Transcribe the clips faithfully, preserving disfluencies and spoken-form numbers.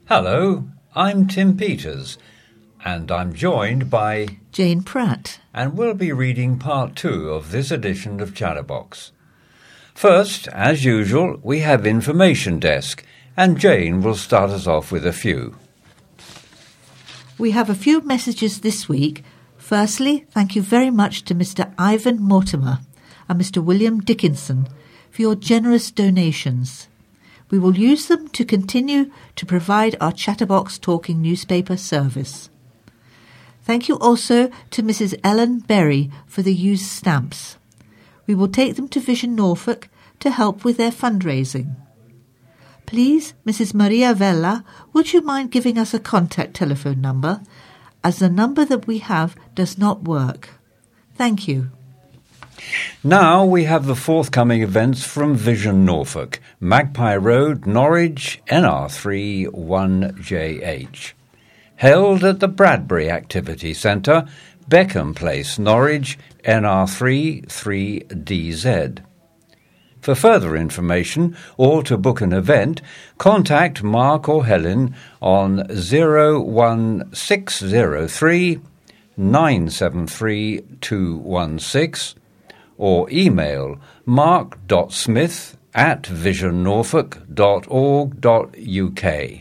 Hello, I'm Tim Peters, and I'm joined by Jane Pratt, and we'll be reading part two of this edition of Chatterbox. First, as usual, we have Information Desk, and Jane will start us off with a few. We have a few messages this week. Firstly, thank you very much to Mister Ivan Mortimer and Mister William Dickinson for your generous donations. We will use them to continue to provide our Chatterbox Talking newspaper service. Thank you also to Missus Ellen Berry for the used stamps. We will take them to Vision Norfolk to help with their fundraising. Please, Missus Maria Vella, would you mind giving us a contact telephone number, as the number that we have does not work. Thank you. Now we have the forthcoming events from Vision Norfolk, Magpie Road, Norwich, N R three one J H. Held at the Bradbury Activity Centre, Beckham Place, Norwich, N R three three D Z. For further information or to book an event, contact Mark or Helen on zero one six zero three nine seven three two one six or email mark.smith at visionnorfolk.org.uk.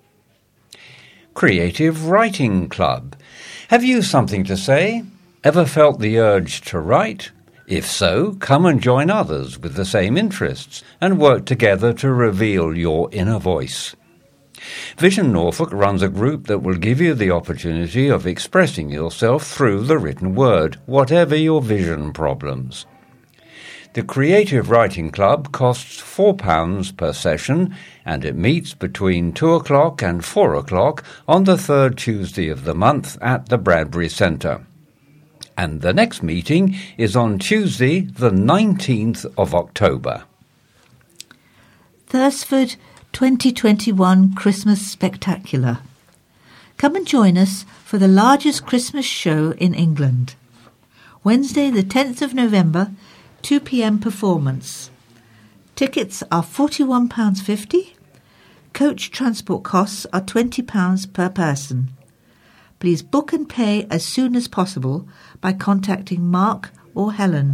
Creative Writing Club. Have you something to say? Ever felt the urge to write? If so, come and join others with the same interests and work together to reveal your inner voice. Vision Norfolk runs a group that will give you the opportunity of expressing yourself through the written word, whatever your vision problems. The Creative Writing Club costs four pounds per session, and it meets between two o'clock and four o'clock on the third Tuesday of the month at the Bradbury Centre. And the next meeting is on Tuesday, the nineteenth of October. Thursford twenty twenty-one Christmas Spectacular. Come and join us for the largest Christmas show in England. Wednesday the tenth of November, two p.m. performance. Tickets are forty-one pounds fifty. Coach transport costs are twenty pounds per person. Please book and pay as soon as possible by contacting Mark or Helen.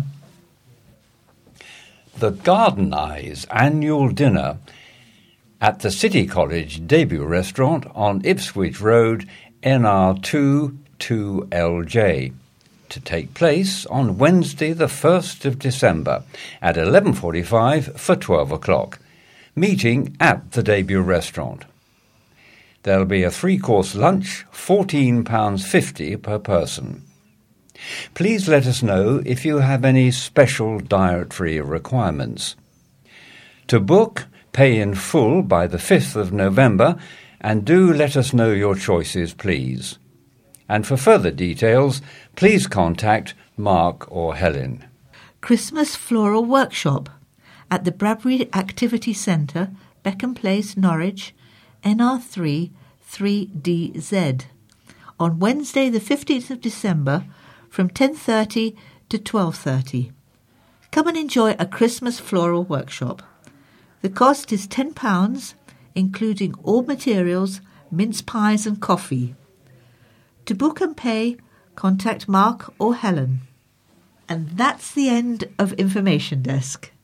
The Garden Eyes annual dinner at the City College debut restaurant on Ipswich Road, N R two two L J, to take place on Wednesday the first of December at eleven forty-five for twelve o'clock, meeting at the debut restaurant. There'll be a three-course lunch, fourteen pounds fifty per person. Please let us know if you have any special dietary requirements. To book, pay in full by the fifth of November, and do let us know your choices, please. And for further details, please contact Mark or Helen. Christmas Floral Workshop at the Bradbury Activity Centre, Beckham Place, Norwich, N R three three D Z, on Wednesday the fifteenth of December from ten thirty to twelve thirty. Come and enjoy a Christmas floral workshop. The cost is ten pounds, including all materials, mince pies and coffee. To book and pay, contact Mark or Helen. And that's the end of Information Desk.